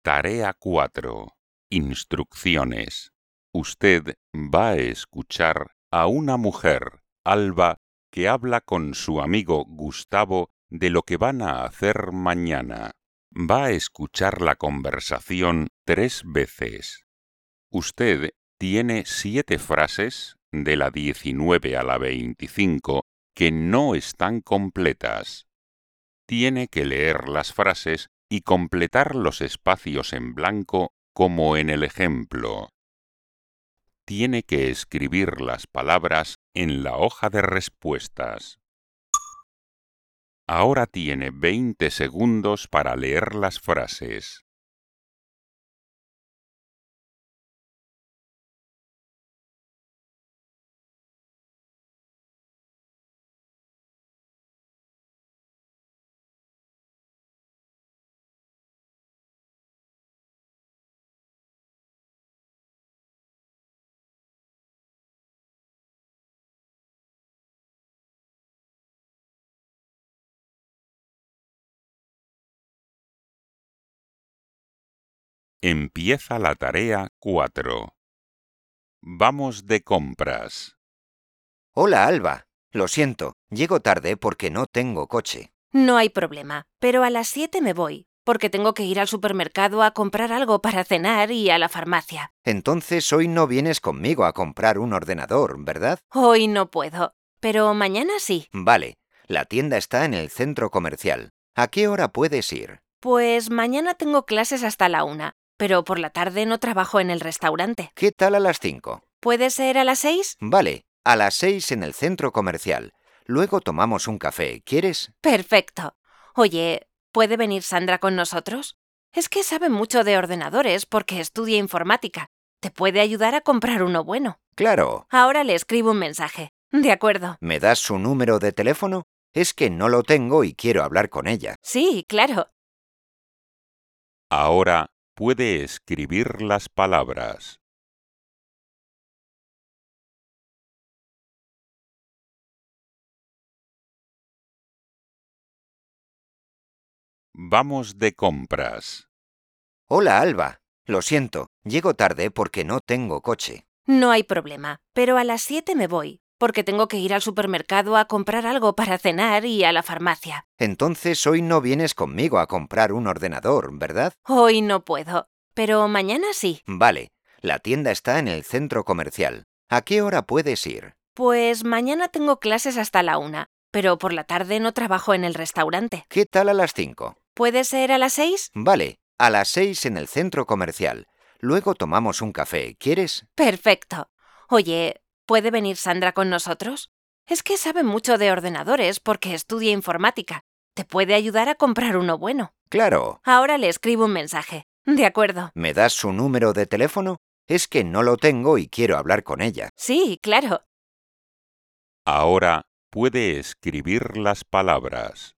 Tarea 4. Instrucciones. Usted va a escuchar a una mujer, Alba, que habla con su amigo Gustavo de lo que van a hacer mañana. Va a escuchar la conversación 3 veces. Usted tiene 7 frases, de la 19 a la 25, que no están completas. Tiene que leer las frases y completar los espacios en blanco como en el ejemplo. Tiene que escribir las palabras en la hoja de respuestas. Ahora tiene 20 segundos para leer las frases. Empieza la tarea 4. Vamos de compras. Hola, Alba. Lo siento, llego tarde porque no tengo coche. No hay problema, pero a las 7 me voy, porque tengo que ir al supermercado a comprar algo para cenar y a la farmacia. Entonces hoy no vienes conmigo a comprar un ordenador, ¿verdad? Hoy no puedo, pero mañana sí. Vale, la tienda está en el centro comercial. ¿A qué hora puedes ir? Pues mañana tengo clases hasta la 1, pero por la tarde no trabajo en el restaurante. ¿Qué tal a las 5? ¿Puede ser a las 6? Vale, a las 6 en el centro comercial. Luego tomamos un café, ¿quieres? Perfecto. Oye, ¿puede venir Sandra con nosotros? Es que sabe mucho de ordenadores porque estudia informática. Te puede ayudar a comprar uno bueno. Claro. Ahora le escribo un mensaje. De acuerdo. ¿Me das su número de teléfono? Es que no lo tengo y quiero hablar con ella. Sí, claro. Ahora puede escribir las palabras. Vamos de compras. Hola, Alba. Lo siento, llego tarde porque no tengo coche. No hay problema, pero a las 7 me voy, porque tengo que ir al supermercado a comprar algo para cenar y a la farmacia. Entonces hoy no vienes conmigo a comprar un ordenador, ¿verdad? Hoy no puedo, pero mañana sí. Vale, la tienda está en el centro comercial. ¿A qué hora puedes ir? Pues mañana tengo clases hasta la 1, pero por la tarde no trabajo en el restaurante. ¿Qué tal a las 5? ¿Puede ser a las 6? Vale, a las 6 en el centro comercial. Luego tomamos un café, ¿quieres? Perfecto. Oye, ¿puede venir Sandra con nosotros? Es que sabe mucho de ordenadores porque estudia informática. Te puede ayudar a comprar uno bueno. Claro. Ahora le escribo un mensaje. De acuerdo. ¿Me das su número de teléfono? Es que no lo tengo y quiero hablar con ella. Sí, claro. Ahora puede escribir las palabras.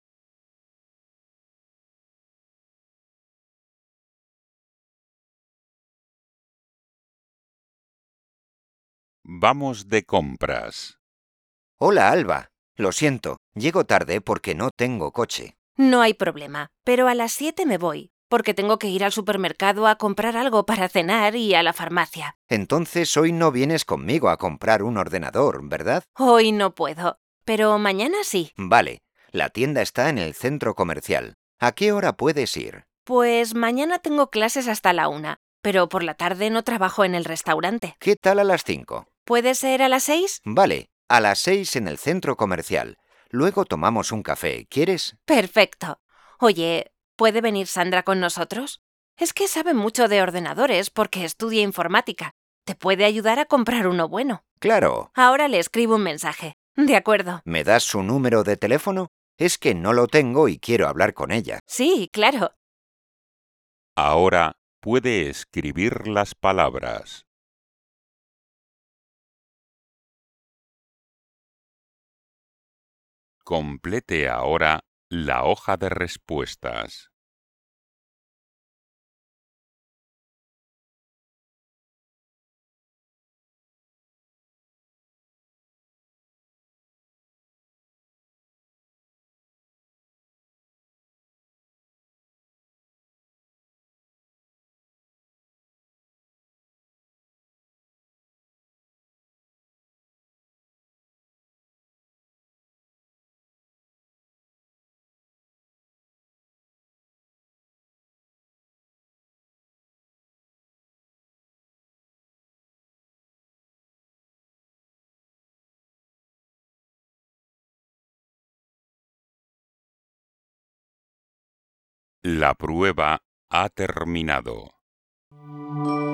Vamos de compras. Hola, Alba. Lo siento, llego tarde porque no tengo coche. No hay problema, pero a las 7 me voy, porque tengo que ir al supermercado a comprar algo para cenar y a la farmacia. Entonces hoy no vienes conmigo a comprar un ordenador, ¿verdad? Hoy no puedo, pero mañana sí. Vale, la tienda está en el centro comercial. ¿A qué hora puedes ir? Pues mañana tengo clases hasta la 1, pero por la tarde no trabajo en el restaurante. ¿Qué tal a las 5? ¿Puede ser a las 6? Vale, a las 6 en el centro comercial. Luego tomamos un café, ¿quieres? Perfecto. Oye, ¿puede venir Sandra con nosotros? Es que sabe mucho de ordenadores porque estudia informática. Te puede ayudar a comprar uno bueno. Claro. Ahora le escribo un mensaje. De acuerdo. ¿Me das su número de teléfono? Es que no lo tengo y quiero hablar con ella. Sí, claro. Ahora puede escribir las palabras. Complete ahora la hoja de respuestas. La prueba ha terminado.